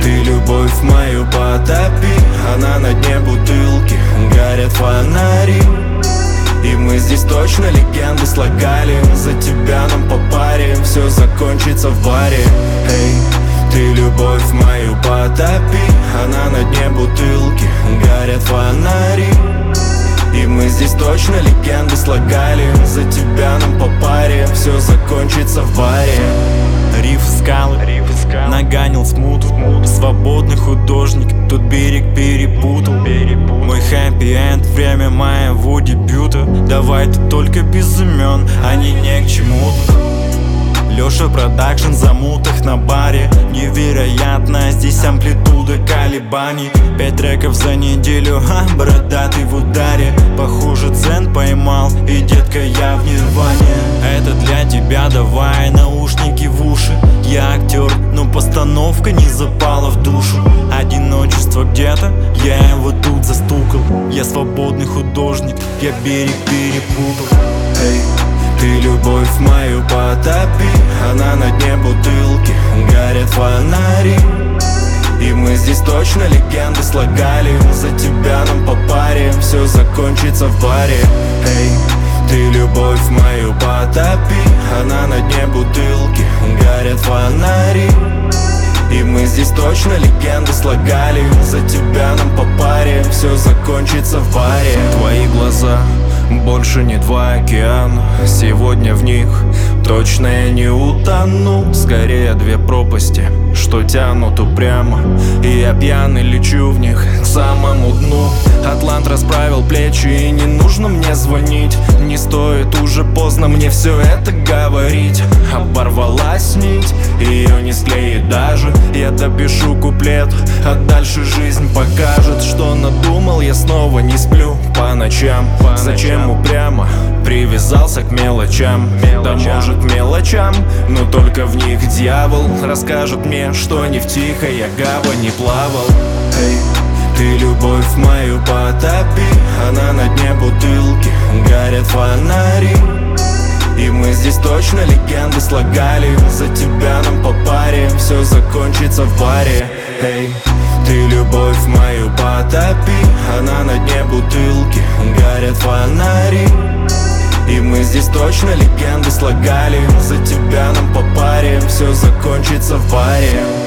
ты любовь мою потопи. Она на дне бутылки, горят фонари, и мы здесь точно легенды слагали. За тебя нам по паре, все закончится в баре. Эй, ты любовь мою потопи. Она на дне бутылки, горят фонари, и мы здесь точно легенды слагали. За тебя нам по паре, все закончится в баре. Риф скалы, нагонил смуту. Свободный художник, тут берег перепутал. Мой хэппи-энд, время моего дебюта. Давай ты только без имен, они не к чему-то. Лёша продакшн, замутах на баре. Невероятно, здесь амплитуда колебаний. 5 треков за неделю, бородатый в ударе. Похоже, цен поймал, и, детка, я в нирване. Это для тебя, давай наушники в уши. Я актер, но постановка не запала в душу. Одиночество где-то, я его тут застукал. Я свободный художник, я берег перепутал. Эй, ты любовь мою потопи. Она на дне бутылки, горят фонари, и мы здесь точно легенды слагали. За тебя нам по паре, все закончится в баре. Эй, ты любовь мою потопи. Она на дне бутылки, горят фонари, и мы здесь точно легенды слагали. За тебя нам по паре, все закончится в баре. Твои глаза больше не два океана. Сегодня в них точно я не утону. Скорее две пропасти, что тянут упрямо, и я пьяный лечу в них к самому дну. Атлант расправил плечи, и не нужно мне звонить. Не стоит, уже поздно мне все это говорить. Оборвалась нить, ее не склеит даже. Я допишу куплет, а дальше жизнь покажет, что надумал. Я снова не сплю по ночам. Зачем упрямо привязался к мелочам? Да может мелочам, но только в них дьявол расскажет мне, что не в тихой я гавани плавал. Эй, ты любовь мою потопи. Она на дне бутылки, горят фонари, и мы здесь точно легенды слагали. За тебя нам по паре, все закончится в баре. Эй, ты любовь мою потопи. Она на дне бутылки, горят фонари, и мы здесь точно легенды слагали. За тебя нам по паре, все закончится в баре.